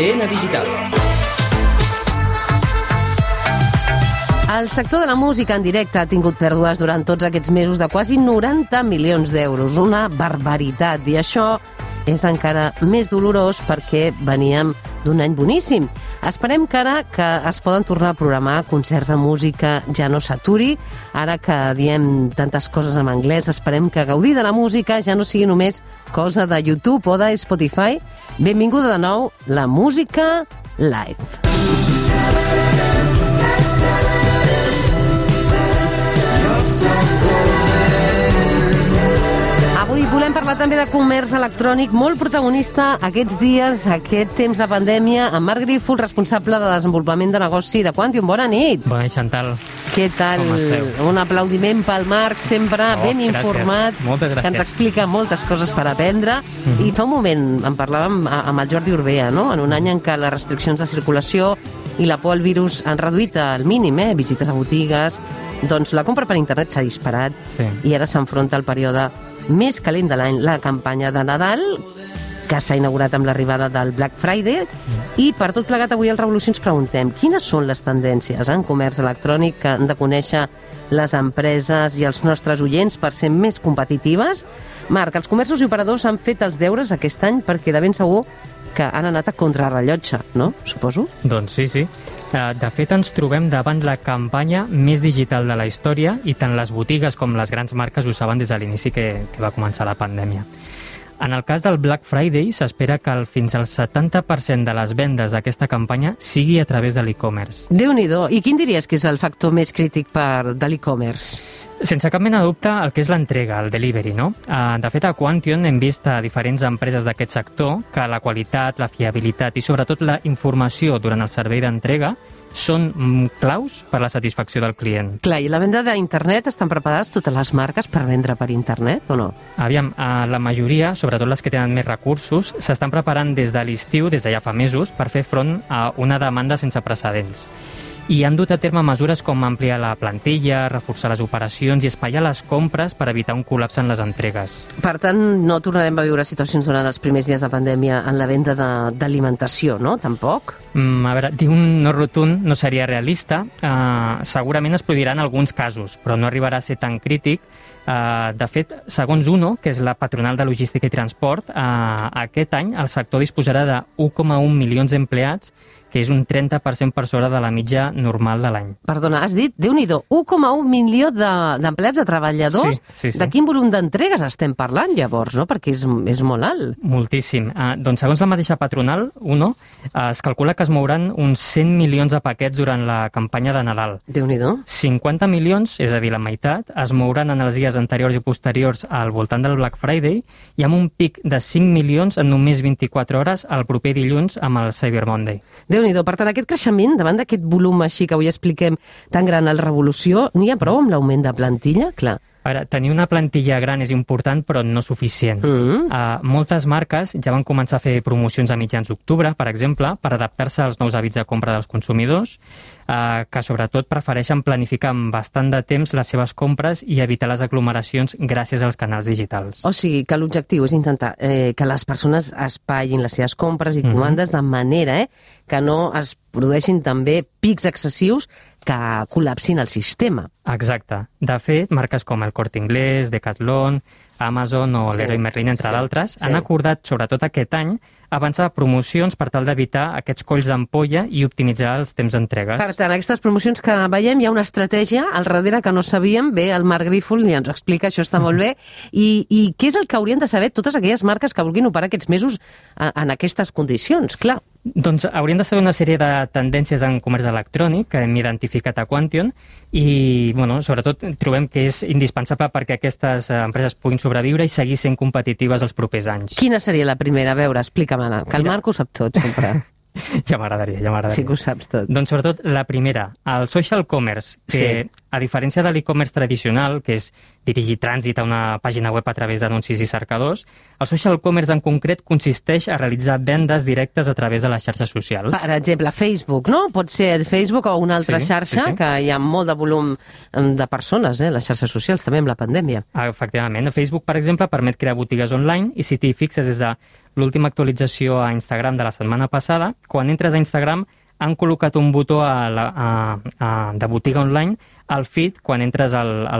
ADN Digital. El sector de la música en directe ha tingut pèrdues durant tots aquests mesos de quasi 90 milions d'euros. Una barbaritat. I això és encara més dolorós perquè veníem d'un any boníssim. Esperem que ara que es poden tornar a programar concerts de música ja no s'aturi. Ara que diem tantes coses en anglès, esperem que gaudir de la música ja no sigui només cosa de YouTube o de Spotify. Benvinguda de nou la música live. Avui volem parlar també de comerç electrònic, molt protagonista aquests dies, aquest temps de pandèmia, amb Marc Grífol, responsable de desenvolupament de negoci de Quantium. Bona nit. Bona nit, Chantal. Què tal? Com esteu? Un aplaudiment pel Marc, sempre ben informat, Moltes gràcies. que ens explica moltes coses per aprendre. I fa un moment en parlàvem amb el Jordi Urbea, no? En un any en què les restriccions de circulació i la por al virus han reduït al mínim, visites a botigues, doncs la compra per internet s'ha disparat i ara s'enfronta al període més calent de l'any, la campanya de Nadal, que s'ha inaugurat amb l'arribada del Black Friday. I per tot plegat, avui al Revolució ens preguntem quines són les tendències en comerç electrònic que han de conèixer les empreses i els nostres oients per ser més competitives. Marc, els comerços i operadors han fet els deures aquest any perquè de ben segur que han anat a contrarrellotge, no? Suposo? Doncs sí. De fet, ens trobem davant la campanya més digital de la història i tant les botigues com les grans marques ho saben des de l'inici que va començar la pandèmia. En el cas del Black Friday, s'espera que fins al 70% de les vendes d'aquesta campanya sigui a través de l'e-commerce. Déu-n'hi-do. I quin diries que és el factor més crític de l'e-commerce? Sense cap mena de dubte, el que és l'entrega, el delivery, no? De fet, a Quantium hem vist a diferents empreses d'aquest sector que la qualitat, la fiabilitat i sobretot la informació durant el servei d'entrega són claus per a la satisfacció del client. Clar, i la venda d'internet, estan preparades totes les marques per vendre per internet o no? Aviam, la majoria, sobretot les que tenen més recursos, s'estan preparant des de l'estiu, des de ja fa mesos, per fer front a una demanda sense precedents. I han dut a terme mesures com ampliar la plantilla, reforçar les operacions i espaiar les compres per evitar un col·lapse en les entregues. Per tant, no tornarem a viure situacions durant els primers dies de pandèmia en la venda d'alimentació, no? Tampoc? A veure, dir un no rotund no seria realista. Segurament es produiran alguns casos, però no arribarà a ser tan crític. De fet, segons UNO, que és la patronal de logística i transport, aquest any el sector disposarà de 1,1 milions d'empleats, que és un 30% per sobre de la mitja normal de l'any. Perdona, has dit, Déu-n'hi-do, 1,1 milió d'empleats, de treballadors? Sí. De quin volum d'entregues estem parlant, llavors, no? Perquè és molt alt. Moltíssim. Doncs segons la mateixa patronal, UNO, es calcula que es mouran uns 100 milions de paquets durant la campanya de Nadal. Déu-n'hi-do. 50 milions, és a dir, la meitat, es mouran en els dies anteriors i posteriors al voltant del Black Friday i amb un pic de 5 milions en només 24 hores el proper dilluns amb el Cyber Monday. Déu-n'hi-do. Per tant, aquest creixement, davant d'aquest volum així que avui expliquem tan gran al Revolució, n'hi ha prou amb l'augment de plantilla? Clar. Ara, tenir una plantilla gran és important, però no suficient. Moltes marques ja van començar a fer promocions a mitjans d'octubre, per exemple, per adaptar-se als nous hàbits de compra dels consumidors, que sobretot prefereixen planificar amb bastant de temps les seves compres i evitar les aglomeracions gràcies als canals digitals. O sigui, que l'objectiu és intentar que les persones espaiin les seves compres i comandes de manera que no es produeixin també pics excessius que col·lapsin el sistema. Exacte. De fet, marques com el Corte Inglés, Decathlon, Amazon o Leroy Merlin, entre d'altres, han acordat, sobretot aquest any, avançar promocions per tal d'evitar aquests colls d'ampolla i optimitzar els temps d'entregues. Per tant, aquestes promocions que veiem, hi ha una estratègia al darrere que no sabíem. Bé, el Marc Grífol ja ens ho explica, això està molt bé. I què és el que haurien de saber totes aquelles marques que vulguin operar aquests mesos en aquestes condicions? Clar. Doncs haurien de saber una sèrie de tendències en comerç electrònic que hem identificat a Quantium i, sobretot, trobem que és indispensable perquè aquestes empreses puguin sobreviure i seguir sent competitives els propers anys. Quina seria la primera? A veure, explica-me-la, que el Marc ho sap tot, sempre. Ja m'agradaria. Sí que ho saps tot. Doncs sobretot la primera, el social commerce, que A diferència de l'e-commerce tradicional, que és dirigir trànsit a una pàgina web a través d'anuncis i cercadors, el social commerce en concret consisteix a realitzar vendes directes a través de les xarxes socials. Per exemple, Facebook, no? Pot ser Facebook o una altra xarxa, que hi ha molt de volum de persones, les xarxes socials, també amb la pandèmia. Efectivament. Facebook, per exemple, permet crear botigues online i si t'hi fixes des de l'última actualització a Instagram de la setmana passada, quan entres a Instagram han col·locat un botó de botiga online al feed quan entres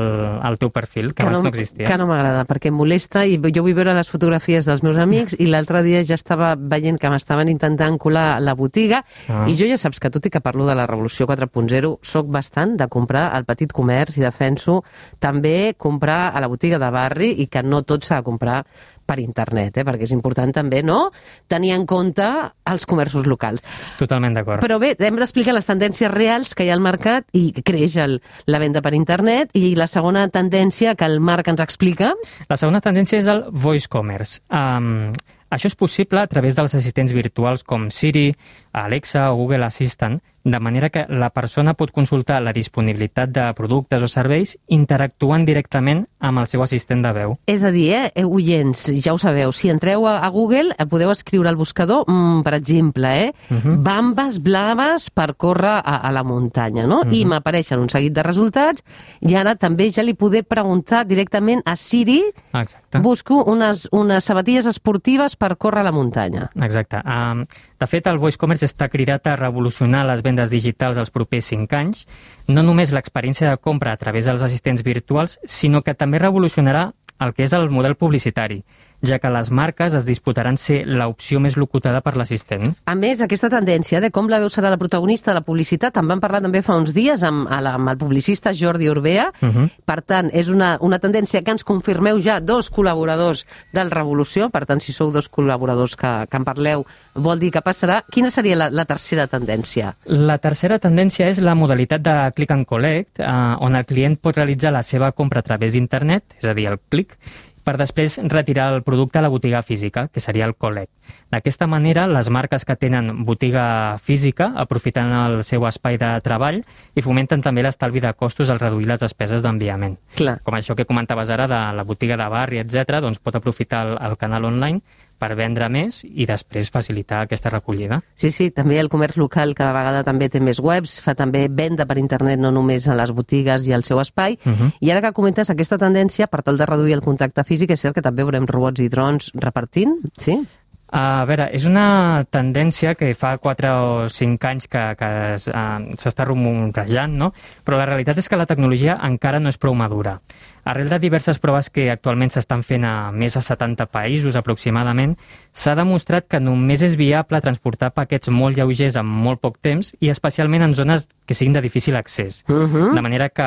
al teu perfil, que abans no existia. Que no m'agrada, perquè em molesta i jo vull veure les fotografies dels meus amics i l'altre dia ja estava veient que m'estaven intentant colar la botiga i jo ja saps que tot i que parlo de la revolució 4.0 soc bastant de comprar al petit comerç i defenso també comprar a la botiga de barri i que no tot s'ha de comprar per internet, perquè és important també, no?, tenir en compte els comerços locals. Totalment d'acord. Però bé, hem d'explicar les tendències reals que hi ha al mercat i creix la venda per internet i la segona tendència que el Marc ens explica. La segona tendència és el voice commerce. Això és possible a través dels assistents virtuals com Siri, Alexa o Google Assistant, de manera que la persona pot consultar la disponibilitat de productes o serveis interactuant directament amb el seu assistent de veu. És a dir, oients, ja ho sabeu, si entreu a Google podeu escriure al buscador, per exemple, bambes blaves per córrer a la muntanya, no? I m'apareixen un seguit de resultats i ara també ja li podré preguntar directament a Siri, busco unes sabatilles esportives per córrer a la muntanya. Exacte. De fet, el voice commerce està cridat a revolucionar les vendes digitals els propers 5 anys, no només l'experiència de compra a través dels assistents virtuals, sinó que també revolucionarà el que és el model publicitari, ja que les marques es disputaran ser l'opció més locutada per l'assistent. A més, aquesta tendència de com la veu serà la protagonista de la publicitat, en vam parlar també fa uns dies amb el publicista Jordi Urbea. Per tant, és una tendència que ens confirmeu ja 2 col·laboradors del Revolució. Per tant, si sou 2 col·laboradors que en parleu, vol dir que passarà. Quina seria la tercera tendència? La tercera tendència és la modalitat de click and collect, on el client pot realitzar la seva compra a través d'internet, és a dir, el click, per després retirar el producte a la botiga física, que seria el collect. D'aquesta manera, les marques que tenen botiga física aprofiten el seu espai de treball i fomenten també l'estalvi de costos al reduir les despeses d'enviament. Com això que comentaves ara de la botiga de barri, etc., doncs pot aprofitar el canal online per vendre més i després facilitar aquesta recollida. Sí, també el comerç local cada vegada també té més webs, fa també venda per internet, no només a les botigues i al seu espai. I ara que comentes aquesta tendència, per tal de reduir el contacte físic, és cert que també veurem robots i drons repartint, sí? A veure, és una tendència que fa 4 o 5 anys que s'està rumorejant, no? Però la realitat és que la tecnologia encara no és prou madura. Arrel de diverses proves que actualment s'estan fent a més de 70 països aproximadament, s'ha demostrat que només és viable transportar paquets molt lleugers en molt poc temps i especialment en zones que siguin de difícil accés. De manera que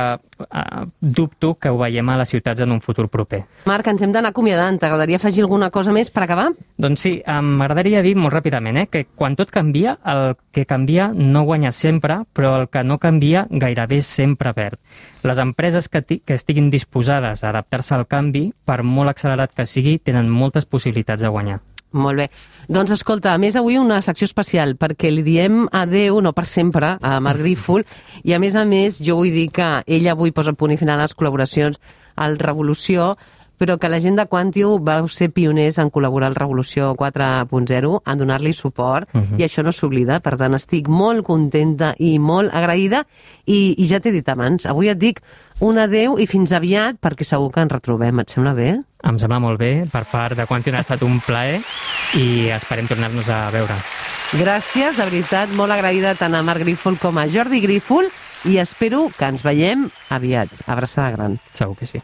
dubto que ho veiem a les ciutats en un futur proper. Marc, ens hem d'anar acomiadant. T'agradaria afegir alguna cosa més per acabar? Doncs sí, m'agradaria dir molt ràpidament que quan tot canvia, el que canvia no guanya sempre, però el que no canvia gairebé sempre perd. Les empreses que estiguin disposades a adaptar-se al canvi, per molt accelerat que sigui, tenen moltes possibilitats de guanyar. Molt bé. Doncs escolta, a més avui una secció especial perquè li diem adeu, no per sempre, a Marc Grífol i a més jo vull dir que ell avui posa punt i final a les col·laboracions al Revolució, però que la gent de Quantiu vau ser pioners en col·laborar al Revolució 4.0, en donar-li suport, i això no s'oblida. Per tant, estic molt contenta i molt agraïda, i ja t'he dit abans, avui et dic un adeu i fins aviat, perquè segur que ens retrobem. Et sembla bé? Em sembla molt bé. Per part de Quantiu ha estat un plaer i esperem tornar-nos a veure. Gràcies, de veritat, molt agraïda tant a Marc Grífol com a Jordi Grífol, i espero que ens veiem aviat. Abraçada gran. Segur que sí.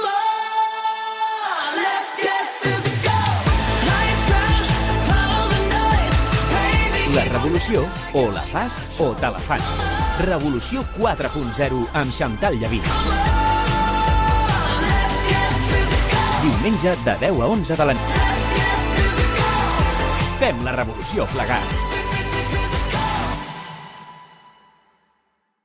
La revolució, o la fas o te la fan. Revolució 4.0 amb Xantal Llaví. Diumenge de 10 a 11 de la nit. Fem la revolució plegats.